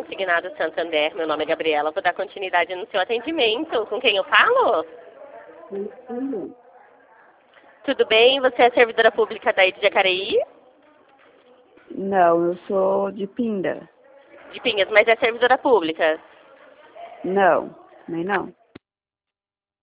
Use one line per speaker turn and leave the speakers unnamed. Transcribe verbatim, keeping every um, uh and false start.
Consignado Santander. Meu nome é Gabriela. Vou dar continuidade no seu atendimento. Com quem eu falo?
Sim.
Tudo bem? Você é servidora pública daí de Jacareí?
Não, eu sou de Pinda.
De Pinhas, mas é servidora pública?
Não, nem não.